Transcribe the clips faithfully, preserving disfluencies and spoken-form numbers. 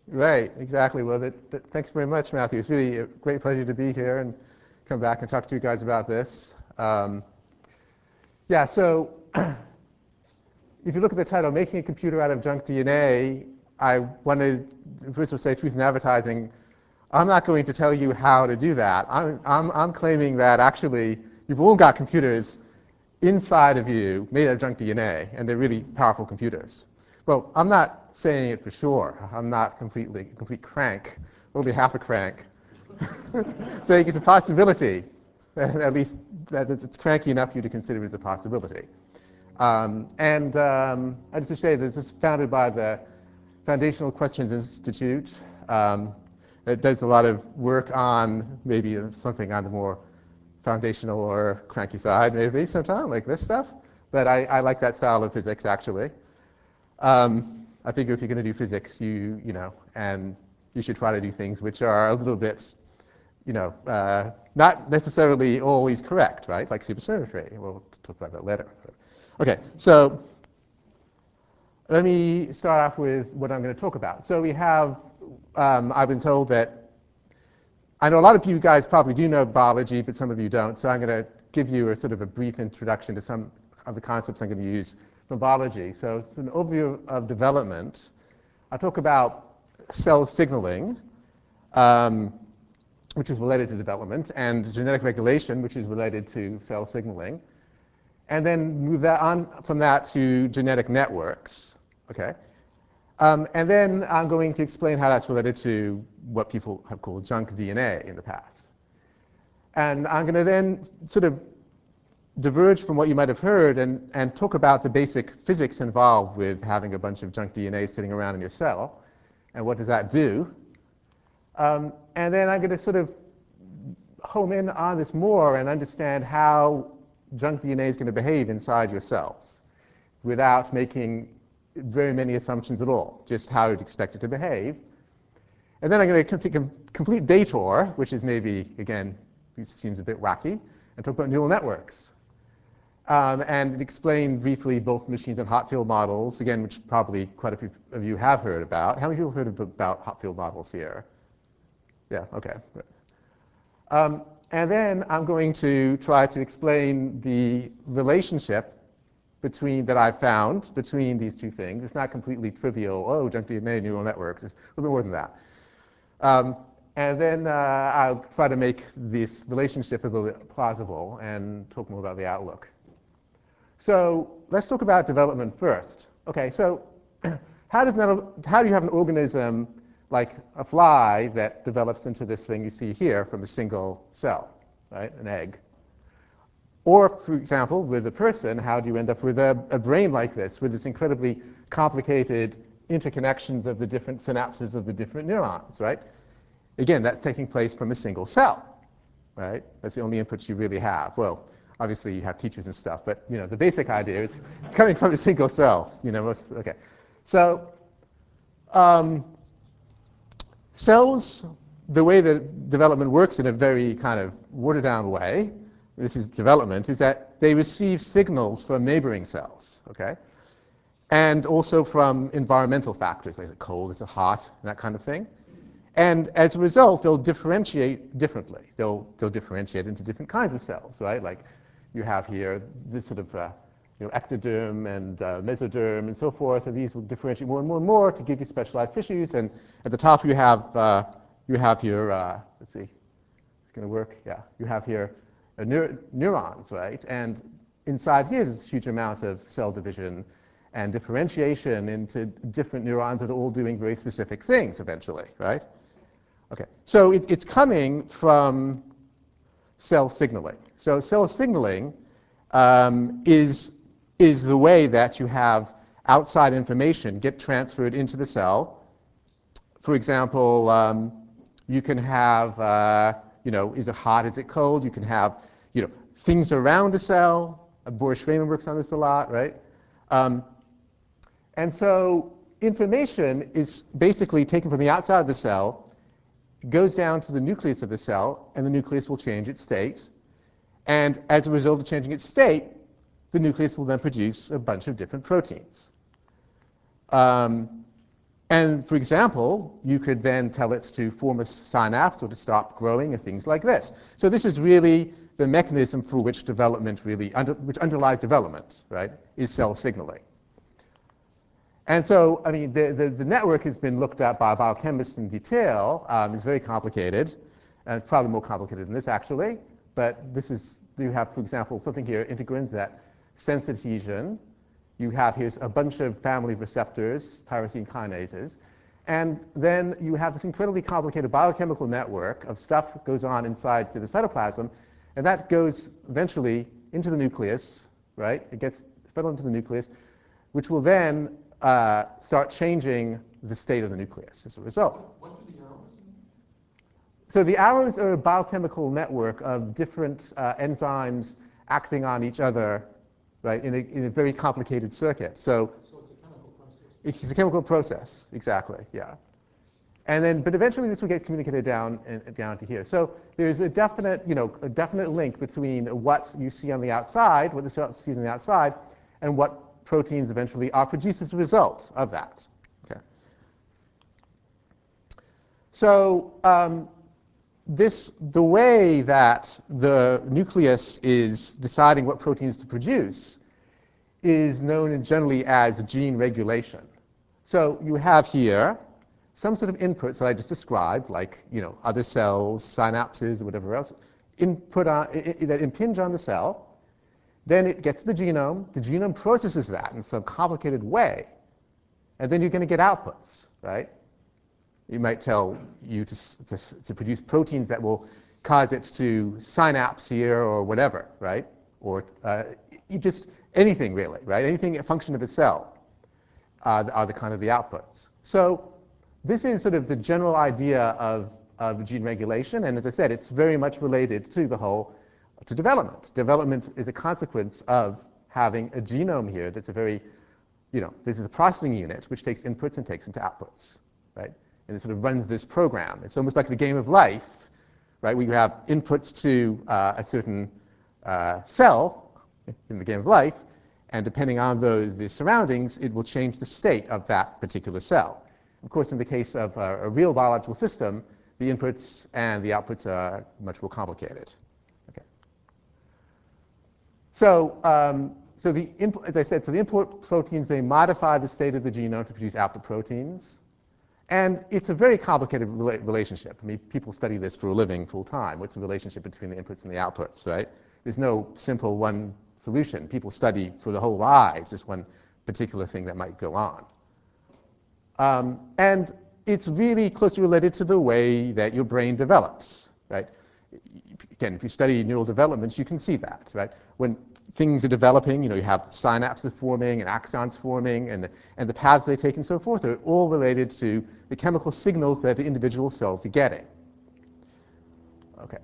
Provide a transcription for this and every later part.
Right, exactly. Well, that, that, thanks very much, Matthew. It's really a great pleasure to be here and come back and talk to you guys about this. Um, yeah, so if you look at the title, Making a Computer Out of Junk D N A, I want to first of all say, truth in advertising, I'm not going to tell you how to do that. I'm, I'm, I'm claiming that actually you've all got computers inside of you made out of junk D N A, and they're really powerful computers. Well, I'm not saying it for sure. I'm not completely a complete crank, only half a crank. Saying it's a possibility, at least that it's cranky enough for you to consider it as a possibility. Um, and um, I just to say this was founded by the Foundational Questions Institute. Um, it does a lot of work on maybe something on the more foundational or cranky side, maybe sometime, like this stuff. But I, I like that style of physics, actually. Um, I figure if you're going to do physics, you, you know, and you should try to do things which are a little bit, you know, uh, not necessarily always correct, right? Like supersymmetry. We'll talk about that later. Okay, so let me start off with what I'm going to talk about. So we have, um, I've been told that, I know a lot of you guys probably do know biology, but some of you don't. So I'm going to give you a sort of a brief introduction to some of the concepts I'm going to use from biology. So it's an overview of development. I'll talk about cell signaling, um, which is related to development, and genetic regulation, which is related to cell signaling. And then move that on from that to genetic networks. Okay? Um, and then I'm going to explain how that's related to what people have called junk D N A in the past. And I'm going to then sort of diverge from what you might have heard and, and talk about the basic physics involved with having a bunch of junk D N A sitting around in your cell, and what does that do. Um, and then I'm going to sort of home in on this more and understand how junk D N A is going to behave inside your cells without making very many assumptions at all, just how you'd expect it to behave. And then I'm going to take a complete detour, which is maybe, again, seems a bit wacky, and talk about neural networks. Um, and explain briefly both machines and hot field models, again, which probably quite a few of you have heard about. How many people have heard about hot field models here? Yeah, okay. Um, and then I'm going to try to explain the relationship between that I've found between these two things. It's not completely trivial, oh, junk D N A, neural networks. It's a little bit more than that. Um, and then uh, I'll try to make this relationship a little bit plausible and talk more about the outlook. So let's talk about development first. Okay, so how, does that, how do you have an organism like a fly that develops into this thing you see here from a single cell, right, an egg? Or, for example, with a person, how do you end up with a, a brain like this, with this incredibly complicated interconnections of the different synapses of the different neurons, right? Again, that's taking place from a single cell, right? That's the only inputs you really have. Well, obviously you have teachers and stuff, but you know the basic idea is it's coming from a single cell. You know, most okay. So um, cells, the way that development works in a very kind of watered down way, this is development, is that they receive signals from neighboring cells, okay? And also from environmental factors, like is it cold, is it hot, and that kind of thing. And as a result, they'll differentiate differently. They'll, they'll differentiate into different kinds of cells, right? Like you have here this sort of uh, you know, ectoderm and uh, mesoderm and so forth, and these will differentiate more and more and more to give you specialized tissues. And at the top you have, uh, you have your, uh, let's see, it's going to work, yeah. You have here uh, neur neurons, right? And inside here there's a huge amount of cell division and differentiation into different neurons that are all doing very specific things eventually, right? Okay, so it's, it's coming from cell signaling. So cell signaling um, is, is the way that you have outside information get transferred into the cell. For example, um, you can have, uh, you know, is it hot, is it cold? You can have, you know, things around a cell. Boris Schramer works on this a lot, right? Um, and so information is basically taken from the outside of the cell, goes down to the nucleus of the cell, and the nucleus will change its state. And as a result of changing its state, the nucleus will then produce a bunch of different proteins. Um, And for example, you could then tell it to form a synapse or to stop growing and things like this. So this is really the mechanism for which development really, under, which underlies development, right, is cell signaling. And so, I mean, the, the, the network has been looked at by biochemists in detail. Um, it's very complicated, and it's probably more complicated than this, actually. But this is, you have, for example, something here, integrins that sense adhesion. You have here a bunch of family of receptors, tyrosine kinases. And then you have this incredibly complicated biochemical network of stuff that goes on inside say, the cytoplasm. And that goes eventually into the nucleus, right? It gets fed into the nucleus, which will then uh, start changing the state of the nucleus as a result. What do the arrows mean? So the arrows are a biochemical network of different uh, enzymes acting on each other, right, in a, in a very complicated circuit. So, so it's a chemical process. It's a chemical process, exactly, yeah. And then, but eventually this will get communicated down and down to here. So there's a definite, you know, a definite link between what you see on the outside, what the cell sees on the outside, and what proteins eventually are produced as a result of that. Okay. So um, this, the way that the nucleus is deciding what proteins to produce is known generally as gene regulation. So you have here some sort of inputs that I just described, like you know other cells, synapses, or whatever else, input on, that impinge on the cell. Then it gets to the genome. The genome processes that in some complicated way, and then you're going to get outputs, right? It might tell you to, to, to produce proteins that will cause it to synapse here or whatever, right? Or uh, you just anything really, right? Anything a function of a cell uh, are the kind of the outputs. So this is sort of the general idea of, of gene regulation, and as I said, it's very much related to the whole, to development. Development is a consequence of having a genome here that's a very, you know, this is a processing unit which takes inputs and takes them to outputs, right? And it sort of runs this program. It's almost like the game of life, right? Where you have inputs to uh, a certain uh, cell in the game of life, and depending on the, the surroundings, it will change the state of that particular cell. Of course, in the case of a, a real biological system, the inputs and the outputs are much more complicated. Okay. So, um, so the input, as I said, so the input proteins, they modify the state of the genome to produce output proteins. And it's a very complicated rela relationship. I mean, people study this for a living full time. What's the relationship between the inputs and the outputs, right? There's no simple one solution. People study for their whole lives just one particular thing that might go on. Um, and it's really closely related to the way that your brain develops, right? Again, if you study neural developments, you can see that, right? When things are developing, you know, you have synapses forming and axons forming, and the, and the paths they take and so forth are all related to the chemical signals that the individual cells are getting. Okay.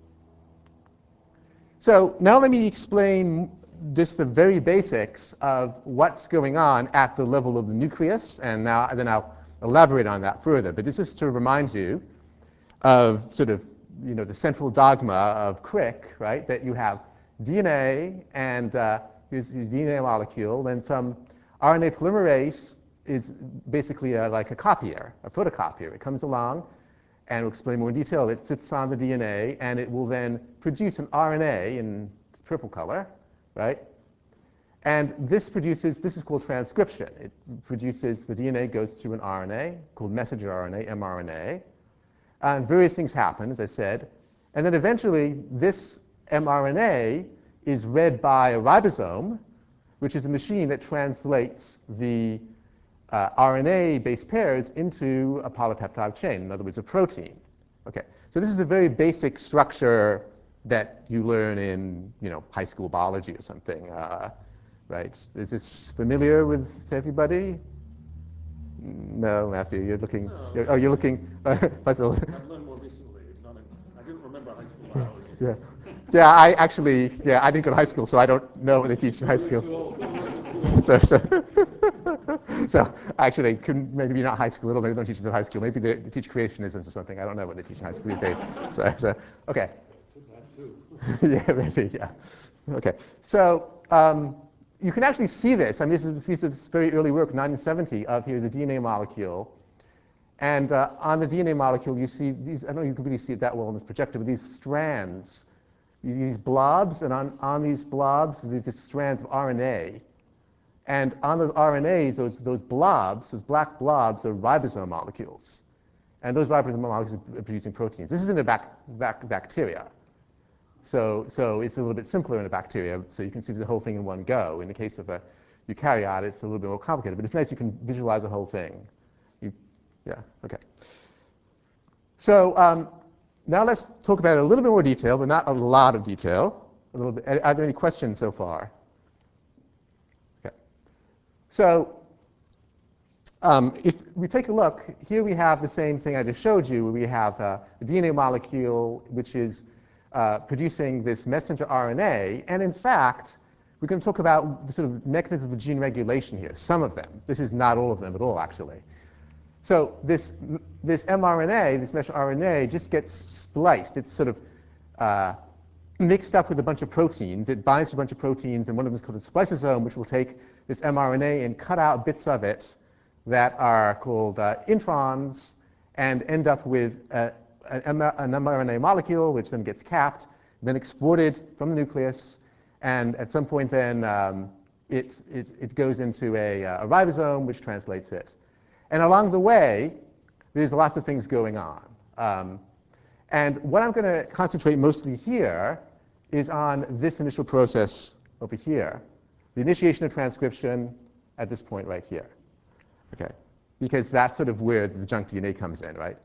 So now let me explain just the very basics of what's going on at the level of the nucleus, and now and then I'll elaborate on that further. But this is to remind you of sort of, you know, the central dogma of Crick, right? That you have D N A, and uh, here's your D N A molecule, and some R N A polymerase is basically a, like a copier, a photocopier. It comes along, and we'll explain more in detail. It sits on the D N A, and it will then produce an R N A in purple color, right? And this produces, this is called transcription. It produces, the D N A goes to an R N A called messenger R N A, mRNA, and various things happen, as I said. And then eventually, this mRNA is read by a ribosome, which is a machine that translates the uh, R N A base pairs into a polypeptide chain, in other words, a protein. Okay, so this is the very basic structure that you learn in, you know, high school biology or something, uh, right? Is this familiar with everybody? No, Matthew, you're looking. No, You're, oh, you're looking. Uh, I've learned more recently. Not in, I didn't remember high school biology. Yeah, yeah. I actually, yeah, I didn't go to high school, so I don't know what they teach in high school. Too old. Too old. So, so, so actually, couldn't, maybe not high school at all. Maybe they don't teach it in high school. Maybe they, they teach creationism or something. I don't know what they teach in high school these days. So, so okay. That too. Yeah, maybe. Yeah. Okay. So, um, you can actually see this. I mean, this is, this is very early work, nineteen seventy, of here's a D N A molecule. And uh, on the D N A molecule, you see these, I don't know if you can really see it that well in this projector, but these strands, these blobs, and on, on these blobs, these, these strands of R N A. And on those R N As, those, those blobs, those black blobs, are ribosome molecules. And those ribosome molecules are producing proteins. This is in a bac bac bacteria. So, so it's a little bit simpler in a bacteria, so you can see the whole thing in one go. In the case of a eukaryote, it's a little bit more complicated, but it's nice you can visualize the whole thing. You, yeah, okay. So um, now let's talk about it in a little bit more detail, but not a lot of detail. A little bit. Are there any questions so far? Okay. So um, if we take a look, here we have the same thing I just showed you. We have uh, a D N A molecule which is uh, producing this messenger R N A. And in fact, we're going to talk about the sort of mechanism of gene regulation here, some of them. This is not all of them at all, actually. So this, this mRNA, this messenger R N A, just gets spliced. It's sort of uh, mixed up with a bunch of proteins. It binds to a bunch of proteins, and one of them is called a spliceosome, which will take this mRNA and cut out bits of it that are called uh, introns and end up with a, an mRNA molecule, which then gets capped, then exported from the nucleus, and at some point then um, it, it, it goes into a, a ribosome, which translates it. And along the way, there's lots of things going on. Um, and what I'm going to concentrate mostly here is on this initial process over here, the initiation of transcription at this point right here. Okay, because that's sort of where the junk D N A comes in, right?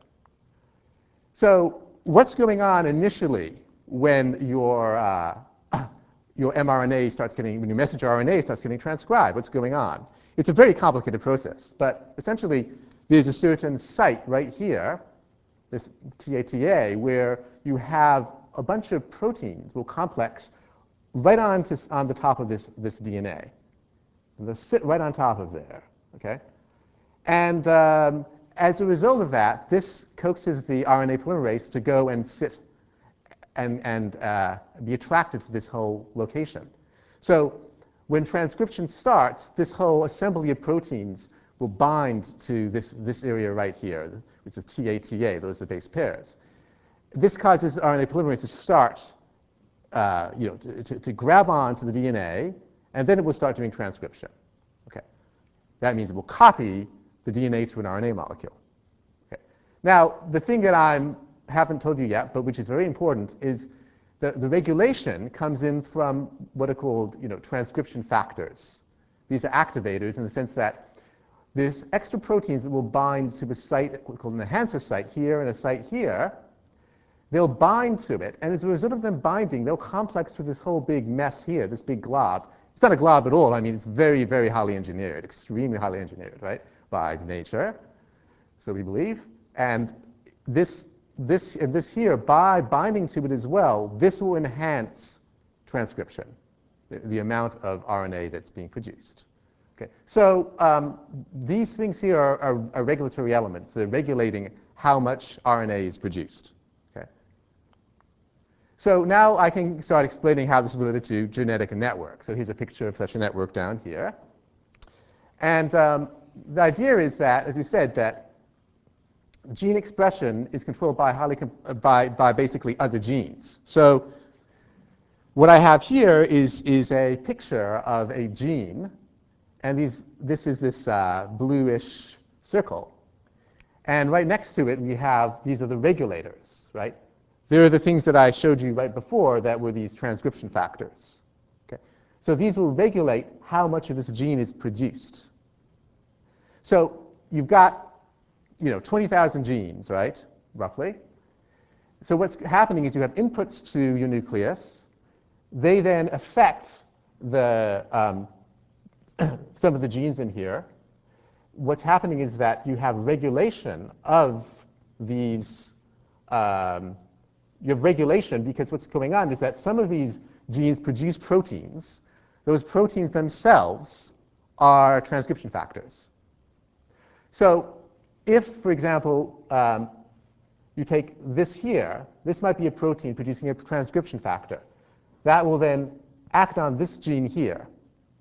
So what's going on initially when your, uh, your mRNA starts getting, when your messenger R N A starts getting transcribed? What's going on? It's a very complicated process, but essentially there's a certain site right here, this T A T A, where you have a bunch of proteins, well, complex, right on, to, on the top of this, this D N A. And they'll sit right on top of there, okay? And um, as a result of that, this coaxes the R N A polymerase to go and sit and, and uh, be attracted to this whole location. So when transcription starts, this whole assembly of proteins will bind to this, this area right here, which is T A T A. Those are base pairs. This causes the R N A polymerase to start, uh, you know, to, to, to grab on to the D N A, and then it will start doing transcription. Okay. That means it will copy the D N A to an R N A molecule. Okay. Now, the thing that I haven't told you yet, but which is very important, is that the regulation comes in from what are called, you know, transcription factors. These are activators in the sense that there's extra proteins that will bind to a site called an enhancer site here and a site here. They'll bind to it, and as a result of them binding, they'll complex with this whole big mess here, this big glob. It's not a glob at all. I mean, it's very, very highly engineered, extremely highly engineered, right, by nature, so we believe. And this, this, and this here, by binding to it as well, this will enhance transcription, the, the amount of R N A that's being produced. Okay. So um, these things here are, are, are regulatory elements. They're regulating how much R N A is produced. Okay. So now I can start explaining how this is related to genetic network. So here's a picture of such a network down here. And um, the idea is that, as we said, that gene expression is controlled by, highly by, by basically other genes. So what I have here is, is a picture of a gene. And these, this is this uh, bluish circle. And right next to it, we have, these are the regulators, right? They're the things that I showed you right before that were these transcription factors. Okay? So these will regulate how much of this gene is produced. So you've got, you know, twenty thousand genes, right, roughly. So what's happening is you have inputs to your nucleus. They then affect the, um, some of the genes in here. What's happening is that you have regulation of these, um, you have regulation because what's going on is that some of these genes produce proteins. Those proteins themselves are transcription factors. So if, for example, um, you take this here, this might be a protein producing a transcription factor. That will then act on this gene here.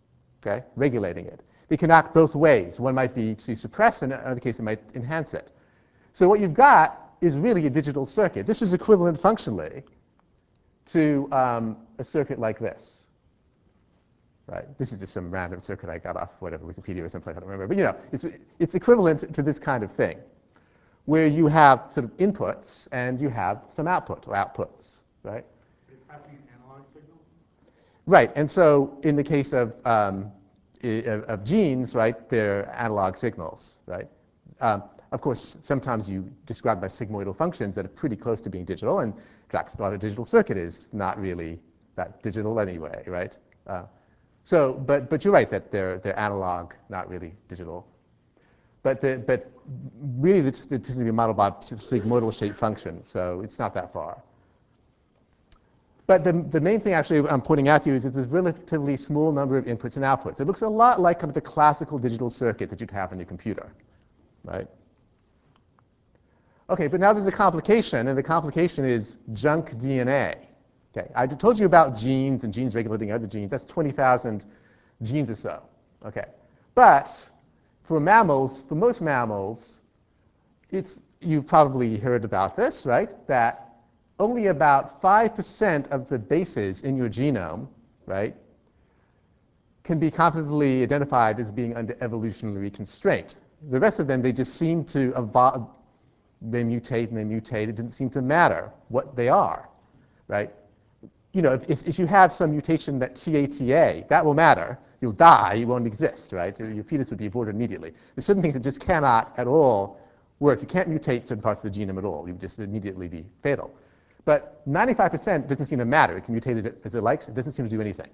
okay, regulating it. They can act both ways. One might be to suppress, and in another case, it might enhance it. So what you've got is really a digital circuit. This is equivalent functionally to um, a circuit like this. Right? This is just some random circuit I got off whatever, Wikipedia or someplace, I don't remember. But you know, it's, it's equivalent to this kind of thing, where you have sort of inputs and you have some output or outputs, right? It's passing an analog signal? Right, and so in the case of, um, of, of genes, right, they're analog signals, right? Um, of course, sometimes you describe by sigmoidal functions that are pretty close to being digital, and in fact, a lot of digital circuit is not really that digital anyway, right? Uh, so, but, but you're right that they're, they're analog, not really digital. But, the, but really, it's going to be modeled by sigmoidal shape functions, so it's not that far. But the, the main thing actually I'm pointing out to you is that there's a relatively small number of inputs and outputs. It looks a lot like kind of the classical digital circuit that you'd have in your computer, right? Okay, but now there's a complication, and the complication is junk D N A. Okay, I told you about genes and genes regulating other genes. That's twenty thousand genes or so. Okay, but for mammals, for most mammals, it's, you've probably heard about this, right? That only about five percent of the bases in your genome, right, can be confidently identified as being under evolutionary constraint. The rest of them, they just seem to evolve, they mutate and they mutate. It didn't seem to matter what they are, right? You know, if, if you have some mutation that T A T A, that will matter. You'll die, you won't exist, right? Your fetus would be aborted immediately. There's certain things that just cannot at all work. You can't mutate certain parts of the genome at all. You would just immediately be fatal. But ninety-five percent doesn't seem to matter. It can mutate as it, as it likes. It doesn't seem to do anything.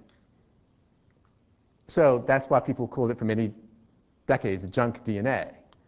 So that's why people called it for many decades junk D N A.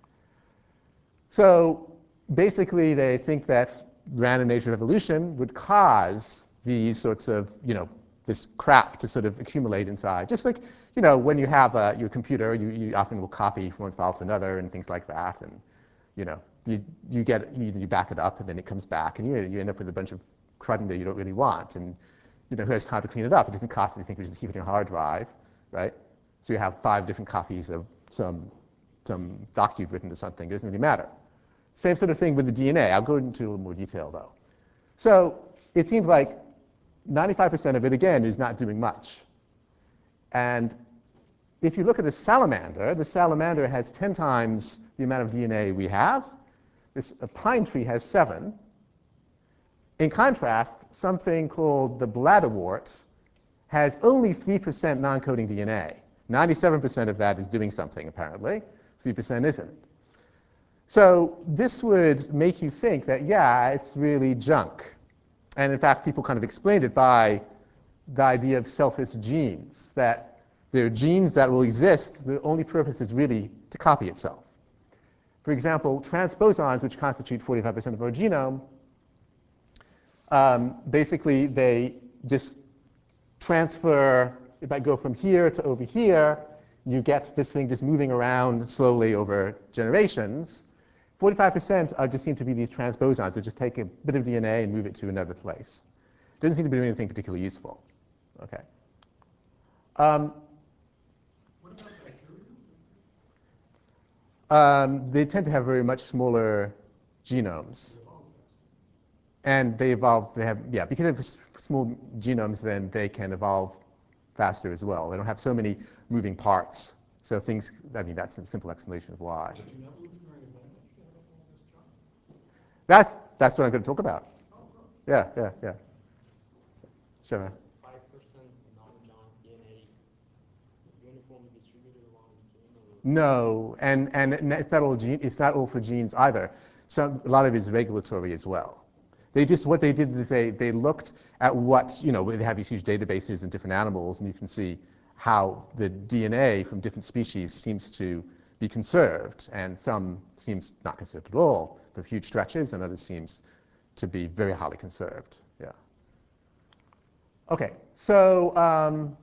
So basically, they think that random nature of evolution would cause these sorts of, you know, this crap to sort of accumulate inside. Just like, you know, when you have uh, your computer, you, you often will copy from one file to another and things like that. And, you know, you, you get, you, you back it up and then it comes back and you, you end up with a bunch of crud in there you don't really want. And, you know, who has time to clean it up? It doesn't cost anything, we just keep it in a hard drive, right? So you have five different copies of some, some doc you've written or something. It doesn't really matter. Same sort of thing with the D N A. I'll go into a little more detail, though. So it seems like ninety-five percent of it, again, is not doing much. And if you look at a salamander, the salamander has ten times the amount of D N A we have. This a pine tree has seven. In contrast, something called the bladderwort has only three percent non-coding D N A. ninety-seven percent of that is doing something, apparently. three percent isn't. So this would make you think that, yeah, it's really junk. And in fact, people kind of explained it by the idea of selfish genes, that there are genes that will exist. The only purpose is really to copy itself. For example, transposons, which constitute forty-five percent of our genome, um, basically they just transfer. If I go from here to over here, you get this thing just moving around slowly over generations. forty-five percent are just seem to be these transposons that just take a bit of D N A and move it to another place. Doesn't seem to be doing anything particularly useful. Okay. Um, What about bacteria? um, they tend to have very much smaller genomes. And they evolve, they have, yeah, because they have s- small genomes, then they can evolve faster as well. They don't have so many moving parts. So things, I mean, that's a simple explanation of why. That's, that's what I'm going to talk about. Yeah, yeah, yeah. Sure. five percent non-junk D N A uniformly distributed along the genome? No, and, and it's not all gene, it's not all for genes either. Some, a lot of it is regulatory as well. They just, what they did is they, they looked at what, you know, they have these huge databases in different animals, and you can see how the D N A from different species seems to be conserved, and some seems not conserved at all for huge stretches, and others seems to be very highly conserved. Yeah. Okay, so um,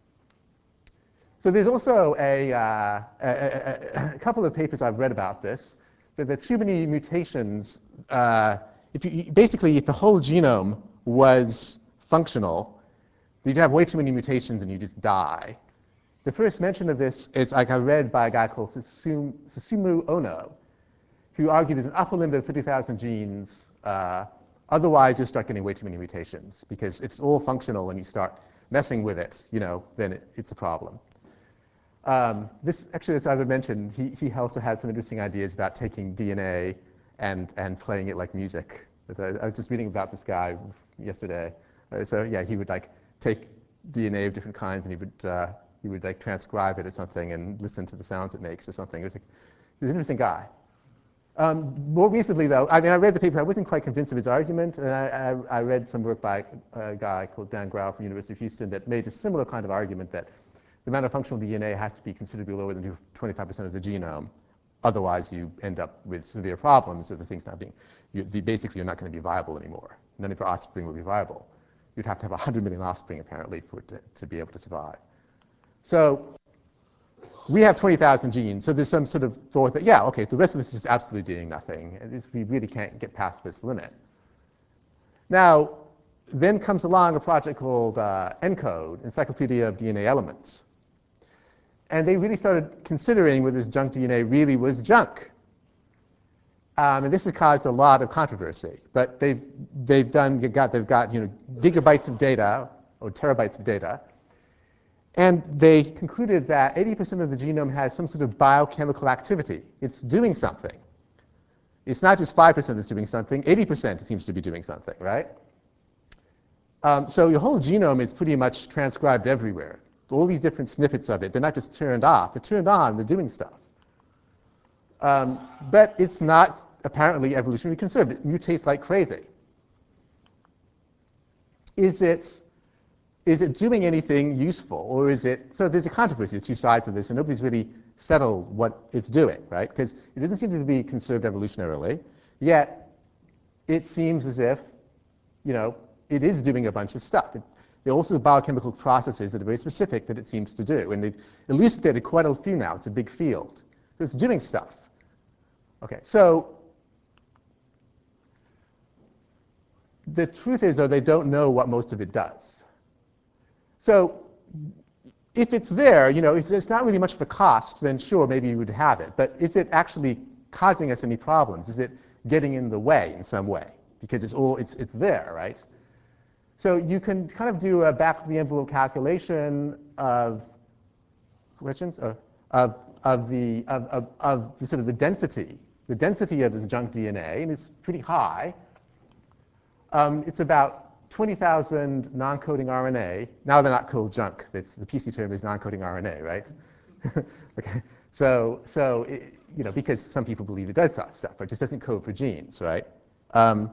so there's also a, uh, a, a, a couple of papers I've read about this. That there are too many mutations. Uh, if you, basically, if the whole genome was functional, you'd have way too many mutations and you just die. the first mention of this is like I read by a guy called Susumu, Susumu Ono, who argued there's an upper limit of thirty thousand genes. Uh, otherwise, you'll start getting way too many mutations, because if it's all functional and you start messing with it, you know, then it, it's a problem. Um, this, actually, as I mentioned, he, he also had some interesting ideas about taking D N A and, and playing it like music. I, I was just reading about this guy yesterday. Uh, so yeah, he would like take D N A of different kinds and he would, uh, he would like transcribe it or something and listen to the sounds it makes or something. It was, like, he was an interesting guy. Um, more recently, though, I mean, I read the paper. I wasn't quite convinced of his argument, and I, I, I read some work by a guy called Dan Grau from the University of Houston that made a similar kind of argument that the amount of functional D N A has to be considerably lower than twenty-five percent of the genome. Otherwise, you end up with severe problems of the things not being, you, the, basically, you're not going to be viable anymore. None of your offspring will be viable. You'd have to have one hundred million offspring, apparently, for it to, to be able to survive. So we have twenty thousand genes, so there's some sort of thought that, yeah, okay, the rest of this is just absolutely doing nothing. And this, we really can't get past this limit. Now, then comes along a project called uh, ENCODE, Encyclopedia of D N A Elements. And they really started considering whether this junk D N A really was junk. Um, and this has caused a lot of controversy. But they've, they've done, got, they've got you know, gigabytes of data, or terabytes of data. And they concluded that eighty percent of the genome has some sort of biochemical activity. It's doing something. It's not just five percent that's doing something, eighty percent seems to be doing something, right? Um, so your whole genome is pretty much transcribed everywhere. All these different snippets of it, they're not just turned off. They're turned on, they're doing stuff. Um, but it's not apparently evolutionarily conserved. It mutates like crazy. Is it, is it doing anything useful, or is it, so there's a controversy, the two sides of this, and nobody's really settled what it's doing, right? Because it doesn't seem to be conserved evolutionarily, yet it seems as if, you know, it is doing a bunch of stuff. It, there are also biochemical processes that are very specific that it seems to do, and they've elucidated quite a few now. It's a big field. So it's doing stuff. Okay, so the truth is, though, they don't know what most of it does. So if it's there, you know, it's, it's not really much of a cost, then sure, maybe you would have it. But is it actually causing us any problems? Is it getting in the way in some way? Because it's all, it's, it's there, right? So you can kind of do a back-of-the-envelope calculation of questions uh, of, of, the, of, of, of the sort of the density, the density of this junk D N A, and it's pretty high. Um, it's about twenty thousand non-coding R N A. Now they're not called junk. It's, the P C term is non-coding R N A, right? Okay. So, so it, you know, because some people believe it does stuff, it just doesn't code for genes, right? Um,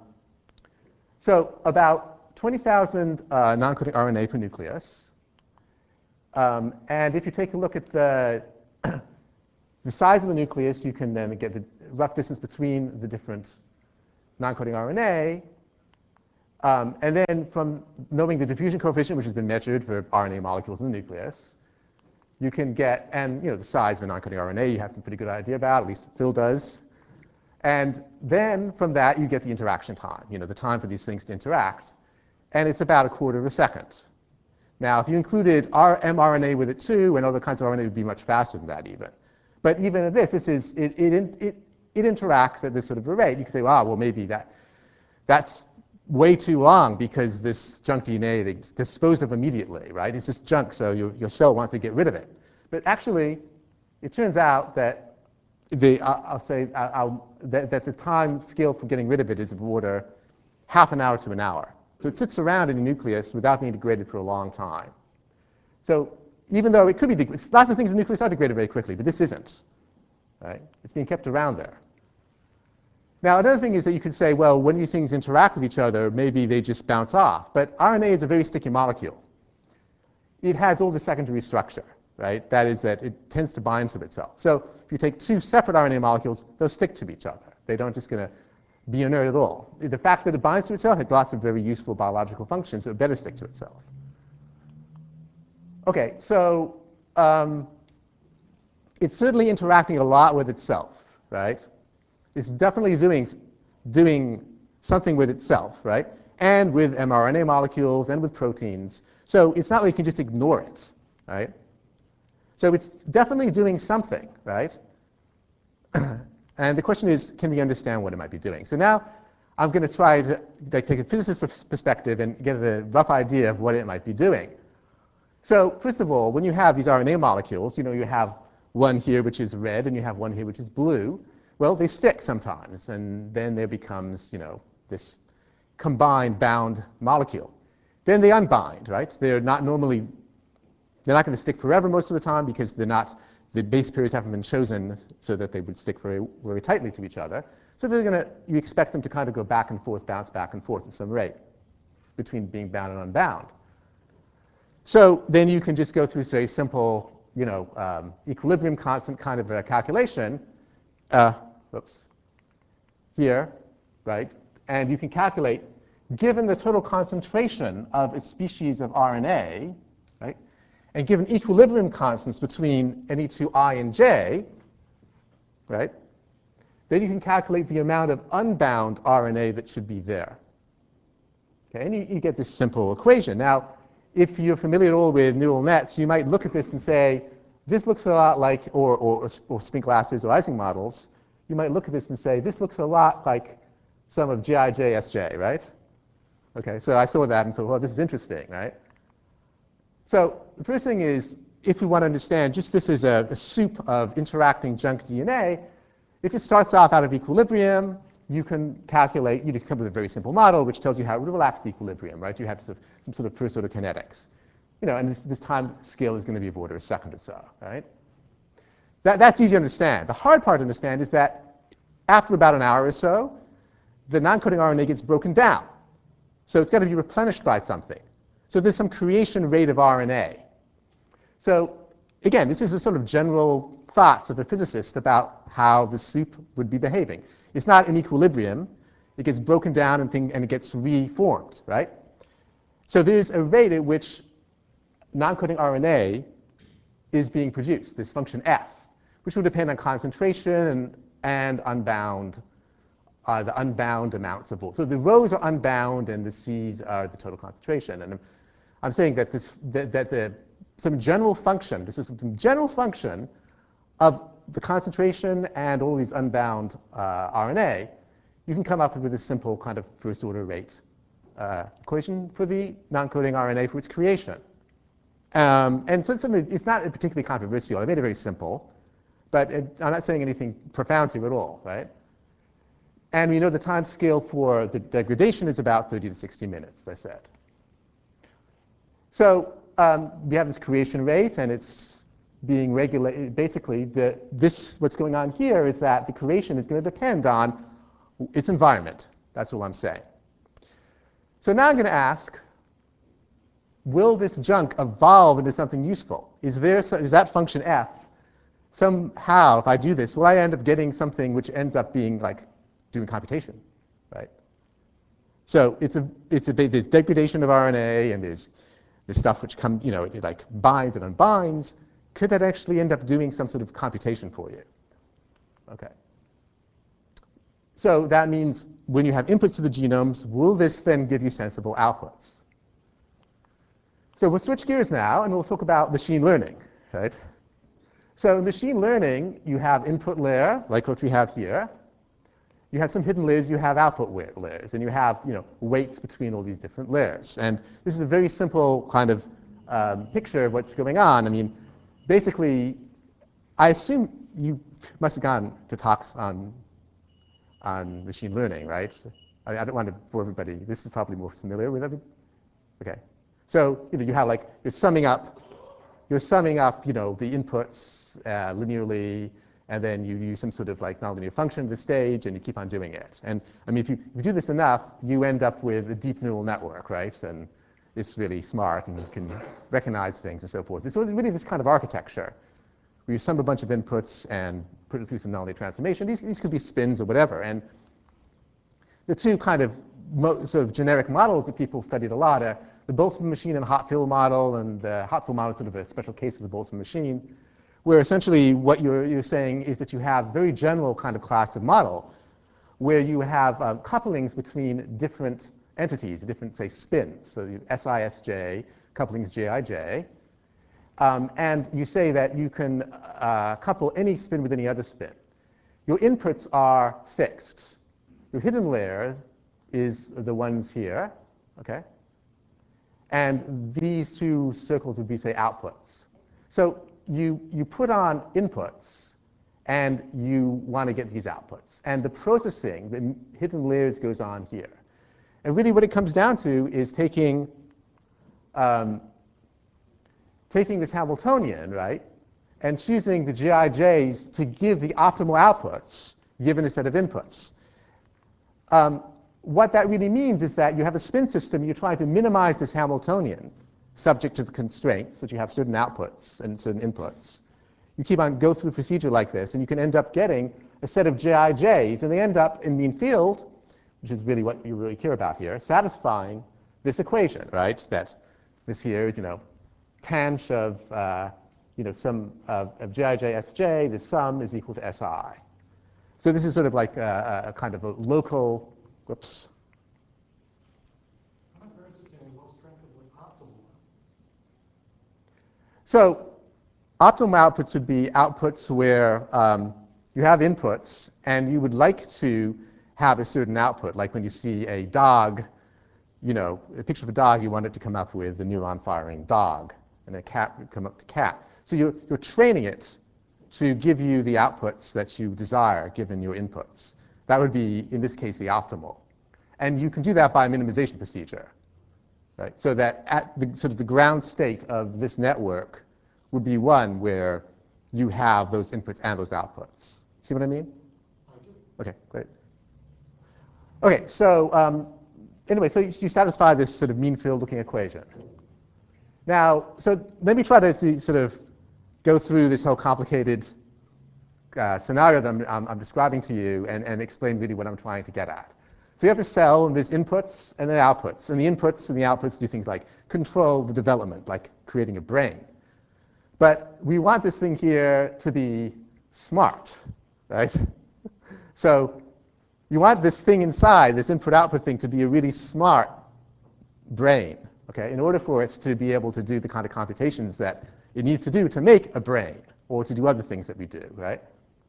so about twenty thousand uh, non-coding R N A per nucleus. Um, and if you take a look at the, the size of the nucleus, you can then get the rough distance between the different non-coding R N A. Um, and then from knowing the diffusion coefficient, which has been measured for R N A molecules in the nucleus, you can get, and you know, the size of a non-coding R N A, you have some pretty good idea about, at least Phil does. And then from that, you get the interaction time, you know, the time for these things to interact. And it's about a quarter of a second. Now, if you included our mRNA with it too, and other kinds of R N A, it would be much faster than that even. But even at this, this is, it, it, it, it interacts at this sort of a rate. You could say, wow, well, maybe that, that's way too long because this junk D N A, they disposed of immediately, right? It's just junk, so your, your cell wants to get rid of it. But actually, it turns out that the, I'll, I'll say I'll, that, that the time scale for getting rid of it is of order half an hour to an hour. So it sits around in the nucleus without being degraded for a long time. So even though it could be degraded, lots of things in the nucleus are degraded very quickly, but this isn't, right? It's being kept around there. Now, another thing is that you could say, well, when these things interact with each other, maybe they just bounce off. But R N A is a very sticky molecule. It has all the secondary structure, right? That is that it tends to bind to itself. So if you take two separate R N A molecules, they'll stick to each other. They don't just going to be inert at all. The fact that it binds to itself has lots of very useful biological functions, so it better stick to itself. Okay, so um, it's certainly interacting a lot with itself, right? It's definitely doing, doing something with itself, right? And with mRNA molecules and with proteins. So it's not like you can just ignore it, right? So it's definitely doing something, right? And the question is, can we understand what it might be doing? So now I'm going to try to like, take a physicist perspective and get a rough idea of what it might be doing. So first of all, when you have these R N A molecules, you know, you have one here which is red and you have one here which is blue. Well, they stick sometimes, and then there becomes, you know, this combined bound molecule. Then they unbind, right? They're not normally, they're not going to stick forever most of the time because they're not, the base pairs haven't been chosen so that they would stick very, very tightly to each other. So they're going to, you expect them to kind of go back and forth, bounce back and forth at some rate between being bound and unbound. So then you can just go through, say, simple, you know, um, equilibrium constant kind of a calculation. Uh, oops, here, right? And you can calculate, given the total concentration of a species of R N A, right, and given equilibrium constants between any two I and J, right, then you can calculate the amount of unbound R N A that should be there. Okay, and you, you get this simple equation. Now, if you're familiar at all with neural nets, you might look at this and say, this looks a lot like, or, or, or spin classes or Ising models, you might look at this and say, this looks a lot like some of G I J S J, right? Okay, so I saw that and thought, well, this is interesting, right? So the first thing is, if we want to understand just this is a, a soup of interacting junk D N A, if it starts off out of equilibrium, you can calculate, you can come up with a very simple model which tells you how to relax the equilibrium, right? You have some, some sort of first order kinetics. You know, and this, this time scale is going to be of order a second or so, right? That, that's easy to understand. The hard part to understand is that after about an hour or so, the non-coding R N A gets broken down. So it's got to be replenished by something. So there's some creation rate of R N A. So again, this is a sort of general thoughts of a physicist about how the soup would be behaving. It's not in equilibrium. It gets broken down and, thing, and it gets reformed, right? So there's a rate at which non-coding R N A is being produced, this function f, which will depend on concentration and, and unbound, uh, the unbound amounts of both. So the rows are unbound and the C's are the total concentration. And I'm, I'm saying that, this, that, that the, some general function, this is some general function of the concentration and all these unbound uh, R N A, you can come up with a simple kind of first order rate uh, equation for the non-coding R N A for its creation. Um, and so it's, it's not particularly controversial. I made it very simple, but it, I'm not saying anything profound here at all, right? And we know the time scale for the degradation is about thirty to sixty minutes, as I said. So um, we have this creation rate, and it's being regulated. Basically, the, this, what's going on here is that the creation is going to depend on its environment. That's all I'm saying. So now I'm going to ask, will this junk evolve into something useful? Is, there, is that function f somehow, if I do this, will I end up getting something which ends up being like doing computation, right? So it's a, it's a, there's degradation of R N A, and there's this stuff which come, you know, it, it like binds and unbinds. Could that actually end up doing some sort of computation for you? Okay. So that means when you have inputs to the genomes, will this then give you sensible outputs? So we'll switch gears now, and we'll talk about machine learning, right? So in machine learning, you have input layer, like what we have here. You have some hidden layers, you have output layers, and you have, you know, weights between all these different layers. And this is a very simple kind of um, picture of what's going on. I mean, basically, I assume you must have gone to talks on, on machine learning, right? I, I don't want to bore everybody. This is probably more familiar with everybody. Okay. So, you know, you have like, you're summing up, you're summing up, you know, the inputs uh, linearly, and then you use some sort of like nonlinear function at the stage, and you keep on doing it. And I mean, if you, if you do this enough, you end up with a deep neural network, right? And it's really smart, and you can recognize things and so forth. It's really this kind of architecture, where you sum a bunch of inputs and put it through some nonlinear transformation. These, these could be spins or whatever. And the two kind of mo sort of generic models that people studied a lot are the Boltzmann machine and Hot-Fill model, and the Hot-Fill model is sort of a special case of the Boltzmann machine, where essentially what you're, you're saying is that you have very general kind of class of model, where you have um, couplings between different entities, different, say, spins. So you have S I S J, couplings J I J. um, and you say that you can uh, couple any spin with any other spin. Your inputs are fixed. Your hidden layer is the ones here, okay? And these two circles would be, say, outputs. So you, you put on inputs, and you want to get these outputs. And the processing, the hidden layers, goes on here. And really what it comes down to is taking, um, taking this Hamiltonian, right, and choosing the G I Js to give the optimal outputs given a set of inputs. Um, what that really means is that you have a spin system, you're trying to minimize this Hamiltonian subject to the constraints that you have certain outputs and certain inputs. You keep on go through a procedure like this, and you can end up getting a set of G I Js, and they end up in mean field, which is really what you really care about here, satisfying this equation, right? That this here is, you know, tanh of, uh, you know, some of, of Gij Sj, the sum is equal to Si. So this is sort of like a, a kind of a local, whoops. I'm interested in low strength of like optimal. So optimal outputs would be outputs where um, you have inputs, and you would like to have a certain output. Like when you see a dog, you know, a picture of a dog, you want it to come up with the neuron firing dog, and a cat would come up to cat. So you're, you're training it to give you the outputs that you desire, given your inputs. That would be, in this case, the optimal. And you can do that by a minimization procedure, right? So that at the sort of the ground state of this network would be one where you have those inputs and those outputs. See what I mean? I do. Okay, great. Okay, so um, anyway, so you, you satisfy this sort of mean field looking equation. Now, so let me try to see, sort of go through this whole complicated uh, scenario that I'm, I'm, I'm describing to you and, and explain really what I'm trying to get at. So you have a cell, and there's inputs and then outputs. And the inputs and the outputs do things like control the development, like creating a brain. But we want this thing here to be smart, right? So you want this thing inside, this input-output thing, to be a really smart brain, okay, in order for it to be able to do the kind of computations that it needs to do to make a brain or to do other things that we do, right?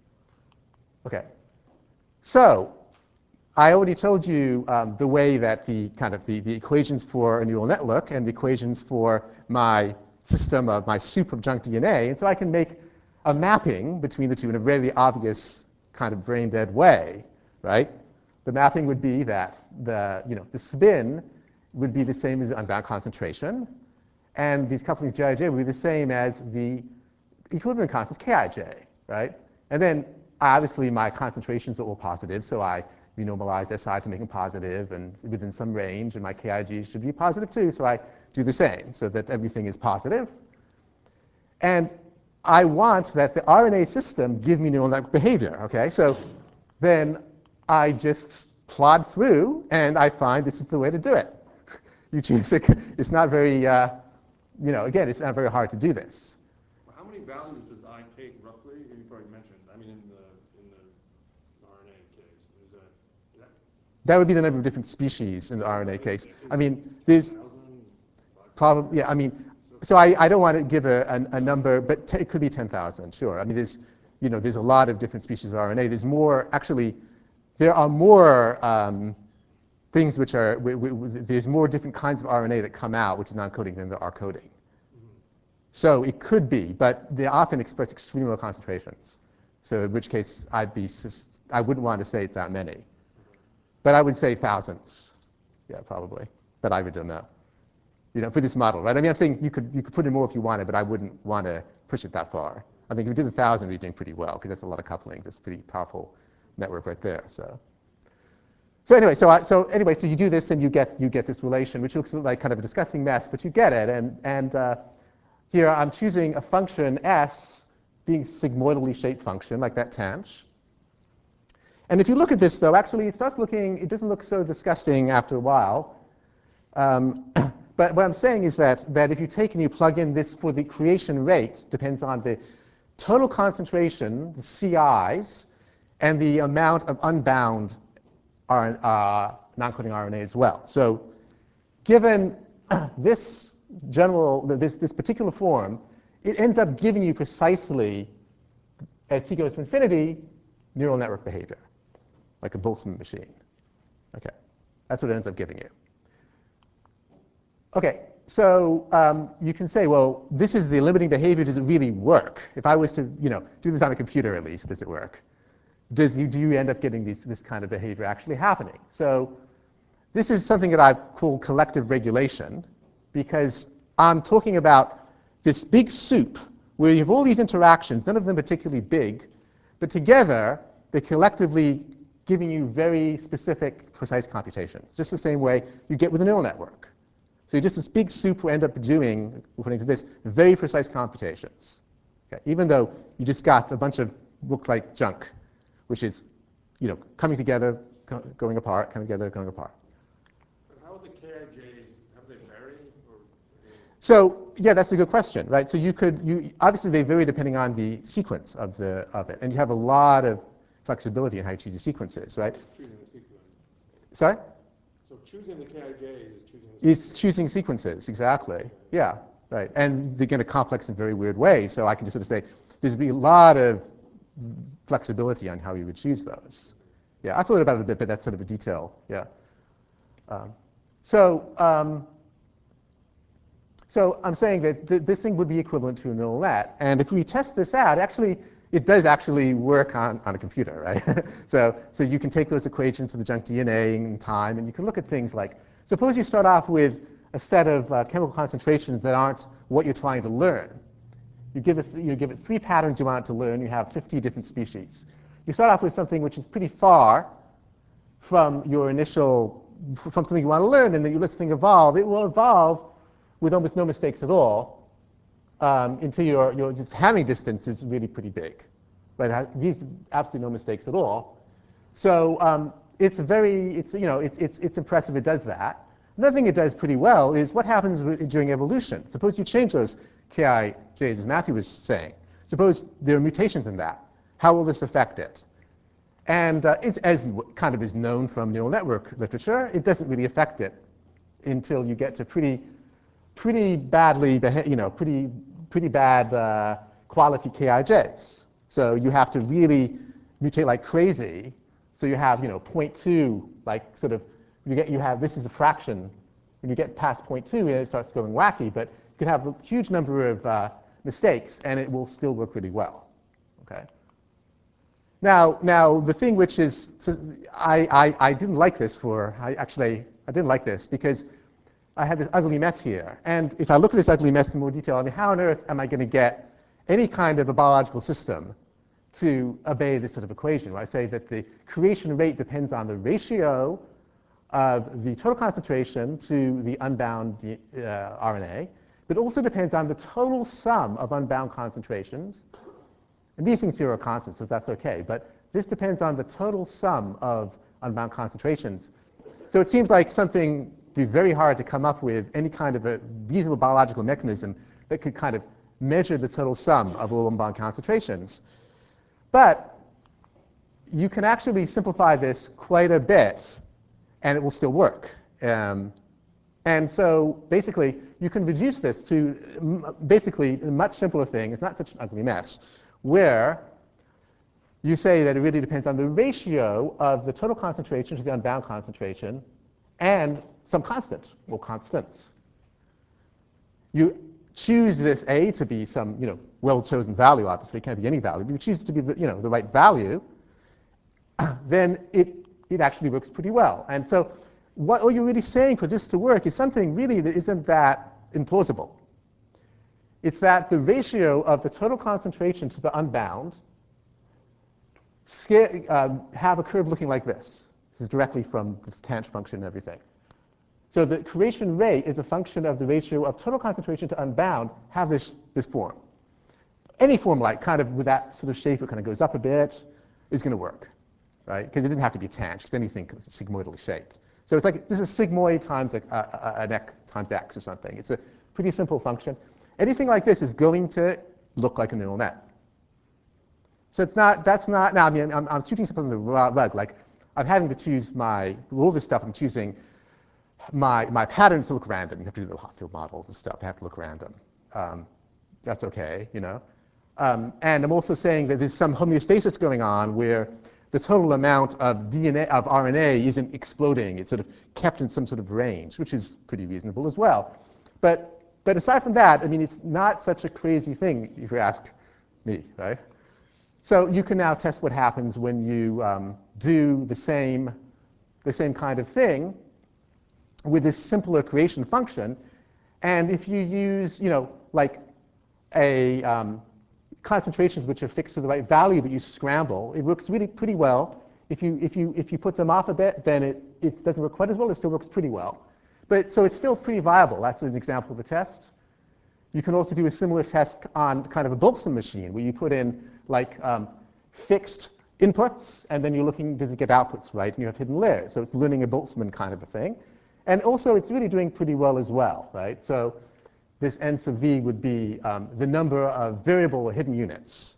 Okay. So I already told you um, the way that the kind of the, the equations for a neural network and the equations for my system of my soup of junk D N A, and so I can make a mapping between the two in a really obvious kind of brain-dead way, right? The mapping would be that the, you know, the spin would be the same as the unbound concentration, and these couplings Gij would be the same as the equilibrium constants Kij, right? And then obviously my concentrations are all positive, so I renormalize Si to make them positive and within some range, and my Kig should be positive too, so I do the same so that everything is positive. And I want that the R N A system give me neural network behavior, okay? So then I just plod through, and I find this is the way to do it. You choose it. It's not very, uh, you know, again, it's not very hard to do this. Well, how many values does I take roughly? You probably mentioned. I mean, in the in the R N A case, is that, is that That would be the number of different species in the R N A case. I mean, there's probably, yeah, I mean, so I, I don't want to give a, a, a number, but t it could be ten thousand, sure. I mean, there's, you know, there's a lot of different species of R N A. There's more, actually, there are more um, things which are, w w there's more different kinds of R N A that come out, which is non-coding, than there are coding. So it could be, but they often express extremely low concentrations. So in which case, I'd be, I wouldn't want to say it's that many. But I would say thousands, yeah, probably. But I really don't know, you know, for this model, right? I mean, I'm saying you could, you could put in more if you wanted, but I wouldn't want to push it that far. I think if you did a thousand, we'd be doing pretty well, because that's a lot of couplings. That's a pretty powerful network right there. So, so anyway, so I, so anyway, so you do this, and you get you get this relation, which looks like kind of a disgusting mess, but you get it. And and uh, here I'm choosing a function s being sigmoidally shaped function, like that tanh. And if you look at this, though, actually it starts looking, it doesn't look so disgusting after a while. Um, but what I'm saying is that, that if you take and you plug in this for the creation rate, depends on the total concentration, the C Is, and the amount of unbound R, uh, non-coding R N A as well. So given this general, this, this particular form, it ends up giving you precisely, as t goes to infinity, neural network behavior, like a Boltzmann machine. Okay, that's what it ends up giving you. Okay, so um, you can say, well, this is the limiting behavior. Does it really work? If I was to, you know, do this on a computer at least, does it work? Does you, do you end up getting these, this kind of behavior actually happening? So this is something that I've called collective regulation, because I'm talking about this big soup where you have all these interactions, none of them particularly big, but together they're collectively giving you very specific, precise computations, just the same way you get with a neural network. So you just this big soup will end up doing, according to this, very precise computations. Okay? Even though you just got a bunch of looks like junk, which is, you know, coming together, co going apart, coming together, going apart. But how are the K I Js, have they varied? Or, so yeah, that's a good question, right? So you could, you obviously they vary depending on the sequence of the of it, and you have a lot of flexibility in how you choose the sequences, right? choosing the sequence. Sorry? So choosing the K I Js is choosing the Is sequence. choosing sequences, exactly. Yeah, right. And they're going to complex in very weird ways. So I can just sort of say there's be a lot of flexibility on how you would choose those. Yeah, I thought about it a bit, but that's sort of a detail. Yeah. Um, so, um, so I'm saying that th this thing would be equivalent to a neural net. And if we test this out, actually, it does actually work on, on a computer, right? so, so you can take those equations for the junk D N A and time, and you can look at things like, suppose you start off with a set of uh, chemical concentrations that aren't what you're trying to learn. You give, it, you give it three patterns you want it to learn. You have fifty different species. You start off with something which is pretty far from your initial, from something you want to learn, and then you let this thing evolve. It will evolve with almost no mistakes at all um, until your, your Hamming distance is really pretty big. Right? These absolutely no mistakes at all. So um, it's very, it's, you know, it's, it's, it's impressive it does that. Another thing it does pretty well is what happens during evolution. Suppose you change those K I Js, as Matthew was saying. Suppose there are mutations in that. How will this affect it? And uh, it's, as kind of is known from neural network literature, it doesn't really affect it until you get to pretty, pretty badly, you know, pretty, pretty bad uh, quality K I Js. So you have to really mutate like crazy. So you have, you know, zero point two, like sort of, you get, you have, this is a fraction. When you get past zero point two, it starts going wacky, but you can have a huge number of uh, mistakes, and it will still work really well. Okay. Now, now the thing which is, I, I, I didn't like this for, I actually, I didn't like this because I have this ugly mess here. And if I look at this ugly mess in more detail, I mean, how on earth am I going to get any kind of a biological system to obey this sort of equation, where I say that the creation rate depends on the ratio of the total concentration to the unbound uh, R N A, but also depends on the total sum of unbound concentrations. And these things here are constants, so that's OK. But this depends on the total sum of unbound concentrations. So it seems like something would be very hard to come up with any kind of a reasonable biological mechanism that could kind of measure the total sum of all unbound concentrations. But you can actually simplify this quite a bit, and it will still work. Um, and so basically, you can reduce this to basically a much simpler thing. It's not such an ugly mess, where you say that it really depends on the ratio of the total concentration to the unbound concentration and some constant, or constants. You choose this A to be some, you know, well-chosen value, obviously. It can't be any value. But you choose it to be the, you know, the right value, then it, it actually works pretty well. And so what all you're really saying for this to work is something really that isn't that implausible. It's that the ratio of the total concentration to the unbound scale, um, have a curve looking like this. This is directly from this tanh function and everything. So the creation rate is a function of the ratio of total concentration to unbound have this, this form. Any form like kind of with that sort of shape, it kind of goes up a bit, is going to work, right? Because it didn't have to be tanh, because anything is sigmoidally shaped. So it's like this is sigmoid times a, a, a, an x times x or something. It's a pretty simple function. Anything like this is going to look like a neural net. So it's not, that's not, now I mean, I'm, I'm shooting something on the rug, like I'm having to choose my, all this stuff I'm choosing, my, my patterns to look random. You have to do the hot field models and stuff, they have to look random. Um, that's okay, you know. Um, and I'm also saying that there's some homeostasis going on where the total amount of D N A, of R N A isn't exploding. It's sort of kept in some sort of range, which is pretty reasonable as well. But, but aside from that, I mean, it's not such a crazy thing, if you ask me, right? So you can now test what happens when you um, do the same, the same kind of thing with this simpler creation function. And if you use, you know, like a um, concentrations which are fixed to the right value, but you scramble, it works really pretty well. If you, if you, if you put them off a bit, then it, it doesn't work quite as well. It still works pretty well. But so it's still pretty viable. That's an example of a test. You can also do a similar test on kind of a Boltzmann machine, where you put in like um, fixed inputs, and then you're looking, does it get outputs right? And you have hidden layers. So it's learning a Boltzmann kind of a thing. And also, it's really doing pretty well as well, right? So this n sub v would be um, the number of variable or hidden units.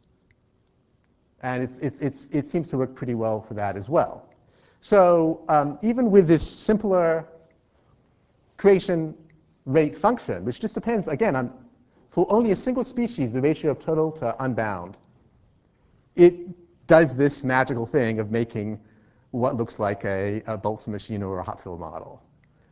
And it's, it's, it's, it seems to work pretty well for that as well. So um, even with this simpler creation rate function, which just depends, again, on for only a single species, the ratio of total to unbound, it does this magical thing of making what looks like a, a Boltzmann machine or a hot-fill model.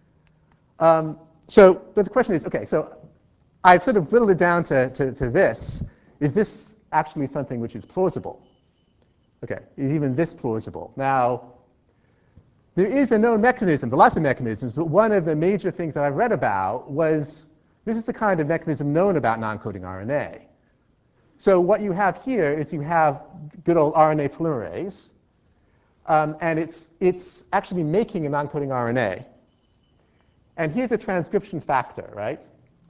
Um, so, but the question is, okay, so I've sort of whittled it down to, to, to this. Is this actually something which is plausible? Okay, is even this plausible? Now, there is a known mechanism, there are lots of mechanisms, but one of the major things that I've read about was, this is the kind of mechanism known about non-coding R N A. So what you have here is you have good old R N A polymerase, um, and it's, it's actually making a non-coding R N A. And here's a transcription factor, right?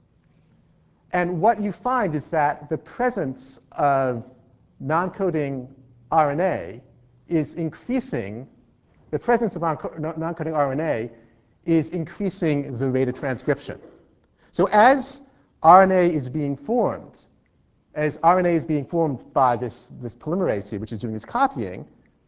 And what you find is that the presence of non-coding R N A is increasing, the presence of non-coding R N A is increasing the rate of transcription. So as R N A is being formed, as R N A is being formed by this, this polymerase here, which is doing this copying,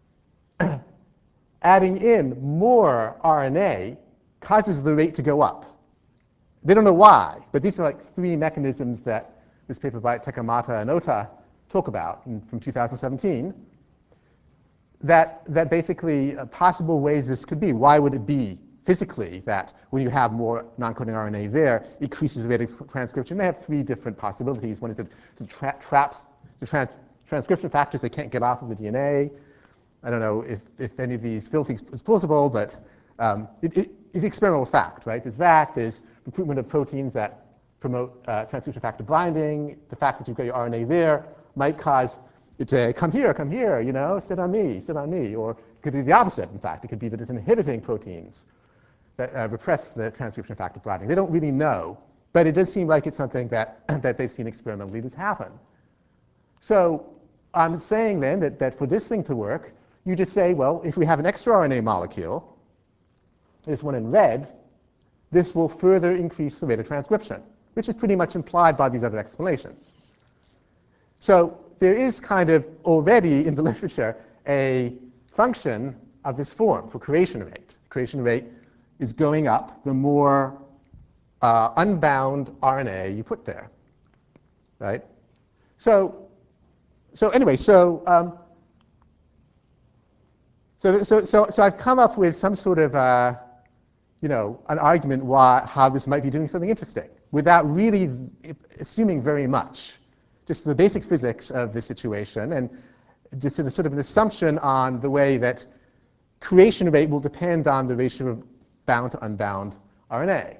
adding in more R N A causes the rate to go up. They don't know why, but these are like three mechanisms that this paper by Takamata and Ota talk about in, from two thousand seventeen, that, that basically uh, possible ways this could be. Why would it be physically that when you have more non-coding R N A there, it increases the rate of transcription? They have three different possibilities. One is it, it tra traps the trans transcription factors they can't get off of the D N A. I don't know if, if any of these filtering is plausible, but um, it, it, it's experimental fact, right? There's that. There's recruitment of proteins that promote uh, transcription factor binding. The fact that you've got your R N A there might cause it to come here, come here, you know, sit on me, sit on me. Or it could be the opposite, in fact. It could be that it's inhibiting proteins that uh, repress the transcription factor binding. They don't really know, but it does seem like it's something that, that they've seen experimentally this happen. So I'm saying then that, that for this thing to work, you just say, well, if we have an extra R N A molecule, this one in red, this will further increase the rate of transcription, which is pretty much implied by these other explanations. So there is kind of already in the literature a function of this form for creation rate. Creation rate is going up the more uh, unbound R N A you put there, right? So, so anyway, so, um, so, so, so, so I've come up with some sort of, uh, you know, an argument why, how this might be doing something interesting without really assuming very much. Just the basic physics of the situation and just a sort of an assumption on the way that creation rate will depend on the ratio of bound to unbound R N A.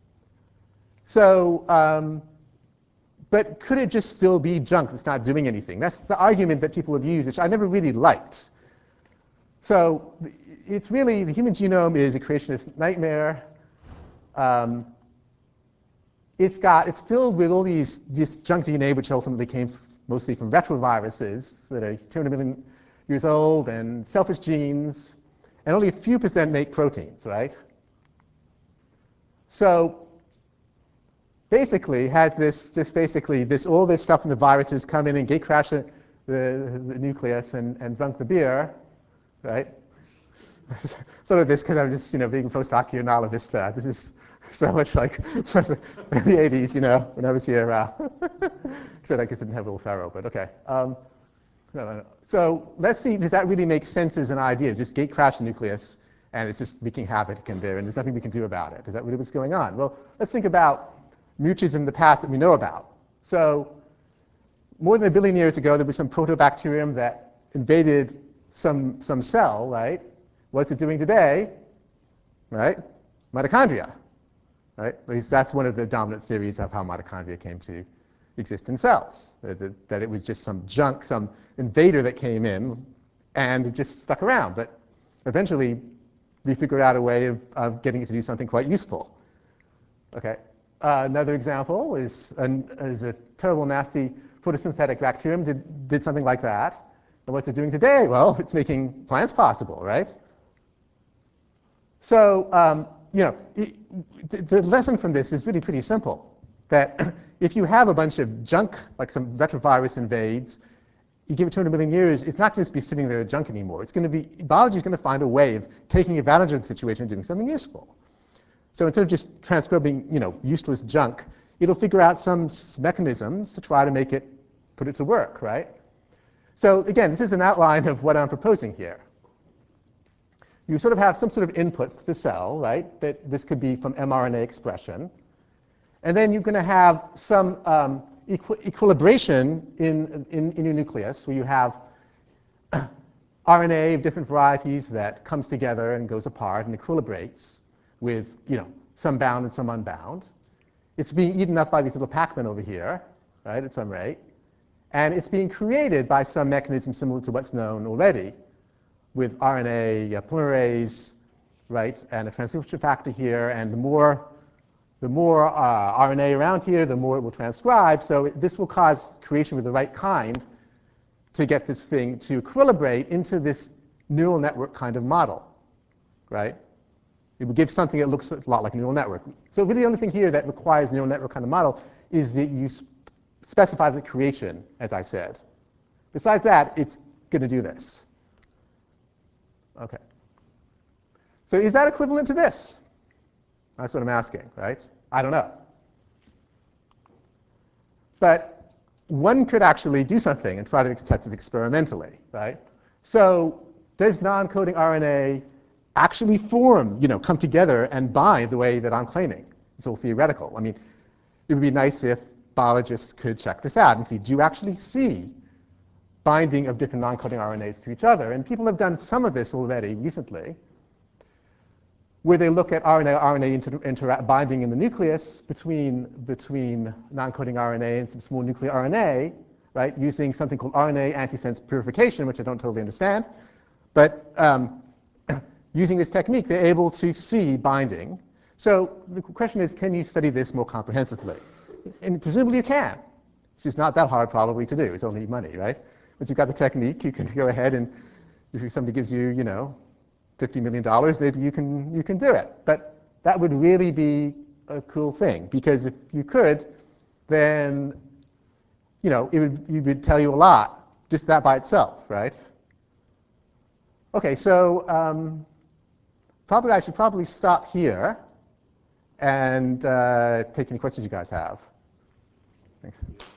So, um, but could it just still be junk that's not doing anything? That's the argument that people have used, which I never really liked. So it's really, the human genome is a creationist nightmare. Um, it's got, it's filled with all these, this junk D N A, which ultimately came mostly from retroviruses that are two hundred million years old, and selfish genes, and only a few percent make proteins, right? So basically, has this, just basically, this, all this stuff from the viruses come in and gate crash the, the, the nucleus and, and drunk the beer, right? thought of this because I was just, you know, being a postdoc here in Ala Vista. This is so much like from the eighties, you know, when I was here. Uh, except I guess I didn't have Will Ferrell, but okay. Um, no, no, no. So let's see, does that really make sense as an idea? Just gate crash the nucleus, and it's just wreaking havoc in there, and there's nothing we can do about it. Is that really what's going on? Well, let's think about mutas in the past that we know about. So more than a billion years ago, there was some protobacterium that invaded some, some cell, right? What's it doing today? Right? Mitochondria. Right? At least that's one of the dominant theories of how mitochondria came to exist in cells. That, that it was just some junk, some invader that came in, and it just stuck around. But eventually, we figured out a way of, of getting it to do something quite useful. Okay. Uh, another example is, an, is a terrible, nasty photosynthetic bacterium did, did something like that. And what's it doing today? Well, it's making plants possible, right? So, um, you know, it, the, the lesson from this is really pretty simple. That if you have a bunch of junk, like some retrovirus invades, you give it two hundred million years, it's not going to be sitting there junk anymore. It's going to be, biology is going to find a way of taking advantage of the situation and doing something useful. So instead of just transcribing, you know, useless junk, it'll figure out some mechanisms to try to make it, put it to work, right? So again, this is an outline of what I'm proposing here. You sort of have some sort of inputs to the cell, right? That this could be from mRNA expression. And then you're going to have some um, equi equilibration in, in, in your nucleus, where you have R N A of different varieties that comes together and goes apart and equilibrates with, you know, some bound and some unbound. It's being eaten up by these little Pac-Men over here, right, at some rate. And it's being created by some mechanism similar to what's known already, with R N A uh, polymerase, right, and a transcription factor here. And the more, the more uh, R N A around here, the more it will transcribe. So it, this will cause creation with the right kind to get this thing to equilibrate into this neural network kind of model, right? It will give something that looks a lot like a neural network. So really the only thing here that requires neural network kind of model is that you sp specify the creation, as I said. Besides that, it's going to do this. Okay. So is that equivalent to this? That's what I'm asking, right? I don't know. But one could actually do something and try to test it experimentally, right? So does non-coding R N A actually form, you know, come together and bind the way that I'm claiming? It's all theoretical. I mean, it would be nice if biologists could check this out and see, do you actually see binding of different non-coding R N As to each other? And people have done some of this already recently, where they look at R N A R N A inter inter binding in the nucleus between, between non-coding R N A and some small nuclear R N A, right, using something called R N A antisense purification, which I don't totally understand. But um, using this technique, they're able to see binding. So the question is, can you study this more comprehensively? And presumably you can. It's just not that hard probably to do. It's only money, right? Once you've got the technique, you can go ahead and if somebody gives you, you know, fifty million dollars, maybe you can, you can do it. But that would really be a cool thing, because if you could, then, you know, it would, it would tell you a lot, just that by itself, right? Okay, so um, probably I should probably stop here and uh, take any questions you guys have. Thanks.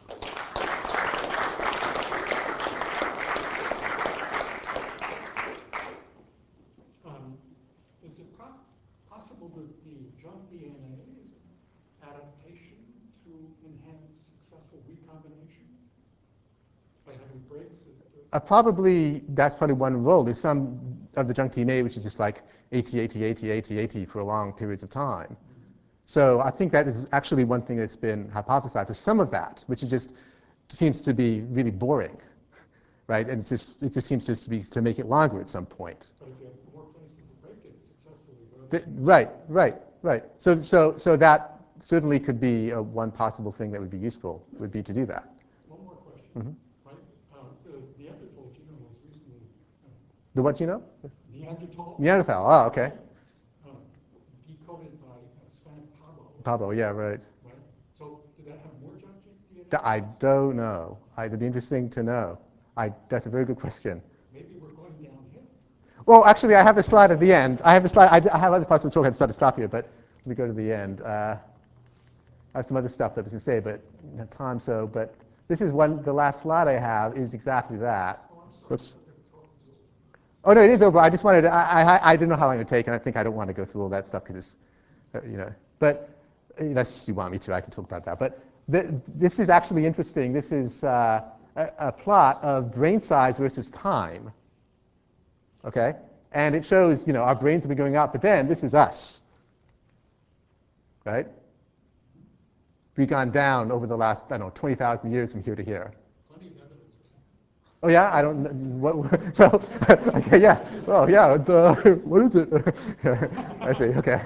Um, is it po- possible that the junk D N A is an adaptation to enhance successful recombination? By having breaks? Uh, probably, that's probably one role. There's some of the junk D N A which is just like AT, AT, AT, AT, AT for long periods of time. Mm-hmm. So I think that is actually one thing that's been hypothesized. There's some of that, which is just seems to be really boring, right? And it's just, it just seems to be to make it longer at some point. But if you have more places to break it successfully, the, right, right, right. So, so, so that certainly could be a, one possible thing that would be useful, would be to do that. one more question. Mm-hmm. Right? Uh, the Neanderthal genome was recently uh, The what genome? Neanderthal. Neanderthal. Oh, okay. Uh, decoded by uh, Sven Pablo. Pablo, yeah, right. Right. So did that have more junk D N A? D- I don't know. I, it'd be interesting to know. I, that's a very good question. Maybe we're going downhill. Well, actually, I have a slide at the end. I have a slide. I, I have other parts of the talk. I decided to stop here, but let me go to the end. Uh, I have some other stuff that I was going to say, but I don't have time. So, but this is one. The last slide I have is exactly that. Whoops. Oh no, it is over. I just wanted. To, I, I I didn't know how long it would take, and I think I don't want to go through all that stuff because it's, uh, you know. But unless you want me to, I can talk about that. But th this is actually interesting. This is uh, a, a plot of brain size versus time. Okay, and it shows, you know, our brains have been going up, but then this is us, right? We've gone down over the last, I don't know, twenty thousand years from here to here. Plenty of evidence for that. Oh yeah, I don't know. What, well, okay, yeah. Well, yeah. The, what is it? I see. Okay.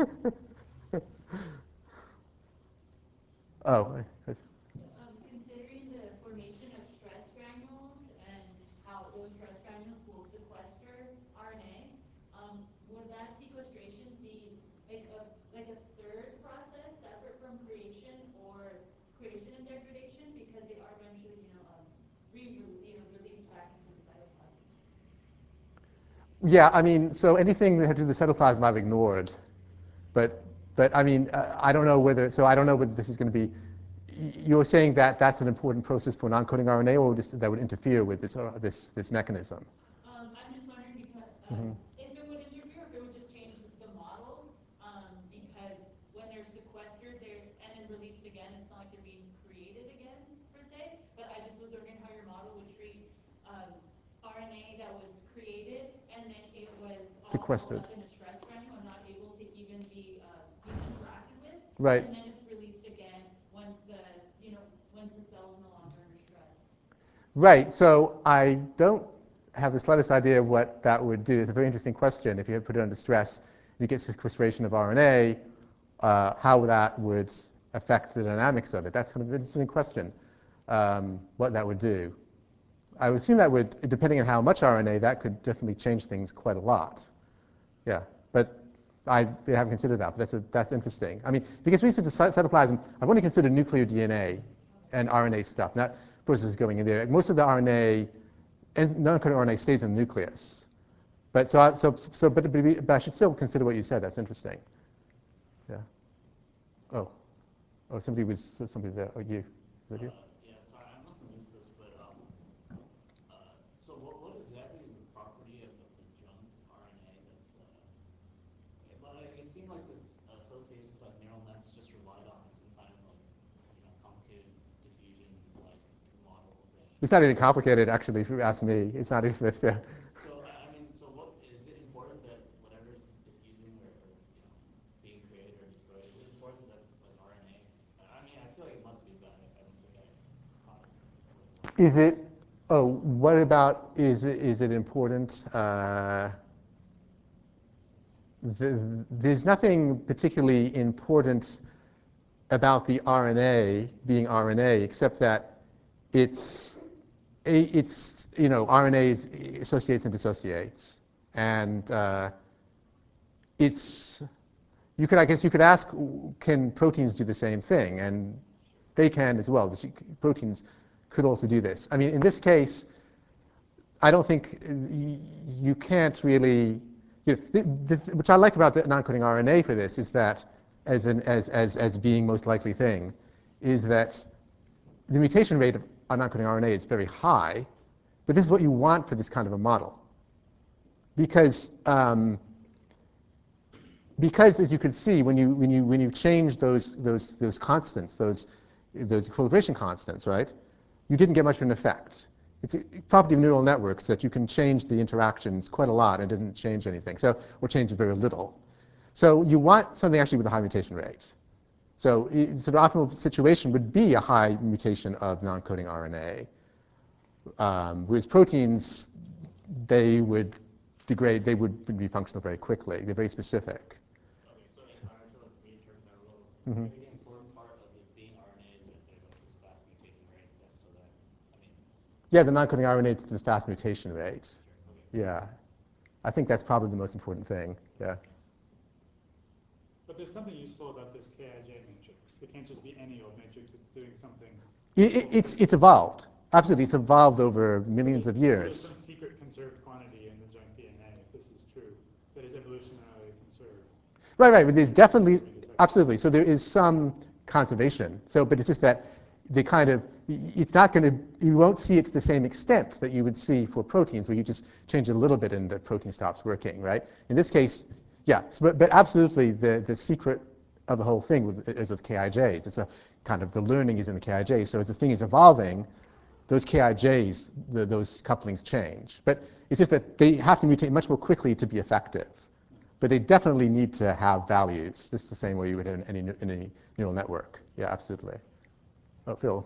Oh. Um, considering the formation of stress granules and how those stress granules will sequester R N A, um, would that sequestration be like a like a third process separate from creation or creation and degradation because they are eventually, you know, um, re you know released back into the cytoplasm? Yeah, I mean, so anything that had to do with the cytoplasm, I've ignored, but but I mean, uh, I don't know whether. So I don't know whether this is going to be. You're saying that that's an important process for non-coding R N A, or just that would interfere with this uh, this this mechanism? Um, I'm just wondering because um, Mm-hmm. if it would interfere, if it would just change the model, um, because when they're sequestered they're, and then released again, it's not like they're being created again, per se. But I just was wondering how your model would treat um, R N A that was created and then it was all Sequestered. rolled up in a stress granule and not able to even be, uh, be interacted with. Right. And then it's released again once the, you know, once the cell is no longer under stress. Right. So I don't have the slightest idea what that would do. It's a very interesting question. If you put it under stress, you get sequestration of R N A, uh, how that would affect the dynamics of it. That's kind of an interesting question, um, what that would do. I would assume that would, depending on how much R N A, that could definitely change things quite a lot. Yeah, but I haven't considered that, but that's, a, that's interesting. I mean, because research to cytoplasm, I've only considered nuclear D N A and R N A stuff, not processes going in there. Most of the R N A, and non-coding R N A stays in the nucleus. But so, I, so, so but, but I should still consider what you said. That's interesting. Yeah. Oh, oh, somebody was, somebody there. Oh, you. Is that you? Uh, yeah, sorry, I must have missed this, but um, uh, so what, what exactly is the property of, of the junk R N A that's, uh, it, like, it seemed like this association to like neural nets just relied on some kind of like, you know, complicated diffusion like model thing. It's not even complicated, actually, if you ask me. It's not even, yeah. So, I I mean, so what, is it important that whatever's diffusing or, or, you know, being created or destroyed, is it important that that's like R N A? I mean, I feel like it must be, but I, I don't think I caught it. What, what Is it, oh, what about, is it, is it important? Uh, the, there's nothing particularly important about the R N A being R N A, except that it's, it's you know, R N A associates and dissociates. And uh, it's, you could, I guess you could ask, can proteins do the same thing? And they can as well. The proteins could also do this. I mean, in this case, I don't think you can't really, you know, the, the, which I like about the non-coding R N A for this is that, as, an, as, as, as being most likely thing, is that the mutation rate of non-coding R N A is very high, but this is what you want for this kind of a model. Because, um, because as you can see, when you, when you, when you change those, those, those constants, those, those equilibration constants, right, you didn't get much of an effect. It's a property of neural networks that you can change the interactions quite a lot and it doesn't change anything, so, or change very little. So you want something actually with a high mutation rate. So the sort of optimal situation would be a high mutation of non-coding R N A. Um, whereas proteins, they would degrade, they would be functional very quickly. They're very specific. Okay, so if I were to like reinterpret that a little, Mm-hmm. maybe the important part of it being R N A is that there's like this fast mutation rate, that, so that, I mean. Yeah, the non-coding R N A is the fast mutation rate. Sure, okay. Yeah. I think that's probably the most important thing. Yeah. But there's something useful about this K I J matrix. It can't just be any old matrix. It's doing something. It, it, it's, it's evolved. Absolutely. It's evolved over millions of So there's years. some secret conserved quantity in the junk D N A. If that is evolutionarily conserved. Right, right, but there's definitely, absolutely. So there is some conservation. So, but it's just that the kind of, it's not going to, you won't see it to the same extent that you would see for proteins, where you just change it a little bit and the protein stops working, right? In this case, yeah, so, but, but absolutely the, the secret of the whole thing with, is with K I Js. It's a kind of, the learning is in the K I Js. So as the thing is evolving, those K I Js, the, those couplings change. But it's just that they have to mutate much more quickly to be effective. But they definitely need to have values, just the same way you would in any, in any neural network. Yeah, absolutely. Oh, Phil.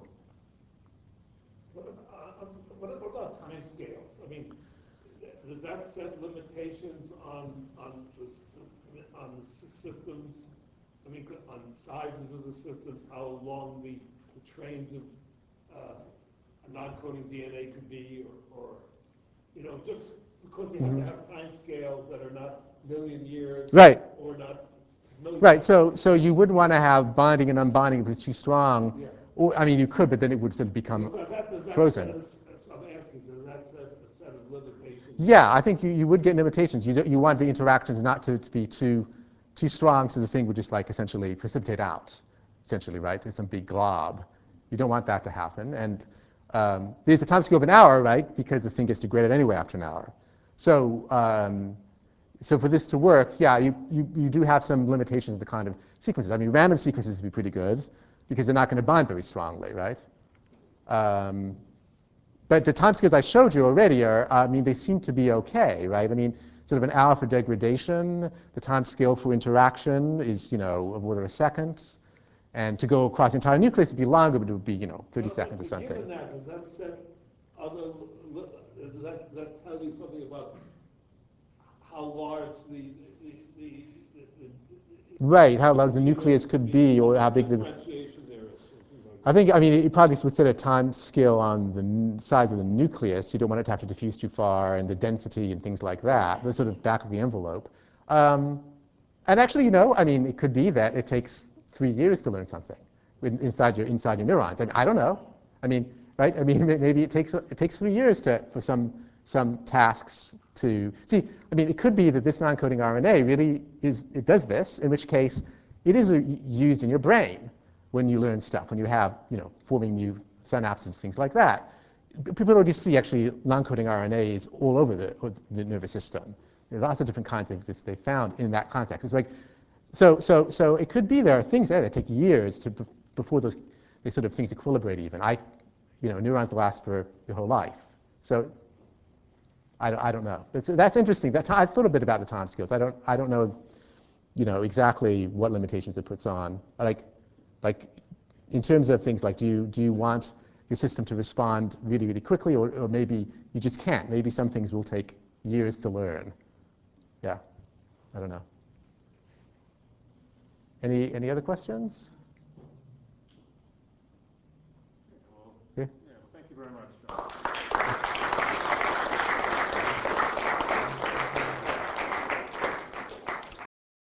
What about, uh, what about time scales? I mean, does that set limitations on on the on the systems? I mean, on sizes of the systems, how long the, the trains of uh, non-coding D N A could be, or, or you know, just because you have Mm-hmm. to have time scales that are not million years, Right. or not million Right. years. So, so you wouldn't want to have binding and unbinding if it's too strong. Yeah. Or, I mean, you could, but then it would sort of become So that, does that frozen. set us- I'm asking, does that set a set of limitations? Yeah, I think you, you would get limitations. You, you want the interactions not to, to be too, too strong, so the thing would just like essentially precipitate out, essentially, right? It's some big glob. You don't want that to happen. And um, there's a time scale of an hour, right? Because the thing gets degraded anyway after an hour. So, um, so for this to work, yeah, you, you, you do have some limitations of the kind of sequences. I mean, random sequences would be pretty good because they're not going to bind very strongly, right? Um, But the timescales I showed you already are, I mean, they seem to be okay, right? I mean, sort of an hour for degradation. The time scale for interaction is, you know, of order of a second. And to go across the entire nucleus would be longer, but it would be, you know, thirty Well, seconds or but something. Given that, does that set other, does that, does that tell you something about how large the, the, the, the, the Right, how large the nucleus could be, or how big the... differentiation there is? Something like I think, I mean, it probably would set a time scale on the n- size of the nucleus. You don't want it to have to diffuse too far, and the density and things like that. The sort of back of the envelope. Um, and actually, you know, I mean, it could be that it takes three years to learn something in- inside your inside your neurons. I mean, I don't know. I mean, right? I mean, maybe it takes it takes three years to for some some tasks to see. I mean, it could be that this non-coding R N A really is it does this, in which case it is uh, used in your brain when you learn stuff, when you have, you know, forming new synapses, things like that. People already see actually non-coding R N As all over the, the nervous system. There are lots of different kinds of this they found in that context. It's like, so, so, so it could be there are things there that take years to before those, these sort of things equilibrate even. I, you know, neurons last for your whole life. So I don't, I don't know. That's, that's interesting. That I thought a bit about the time scales. I don't, I don't know, you know, exactly what limitations it puts on. Like, like in terms of things like, do you, do you want your system to respond really, really quickly, or, or maybe you just can't. Maybe some things will take years to learn. Yeah, I don't know. Any, any other questions? Well, Yeah. yeah, well, thank you very much, John.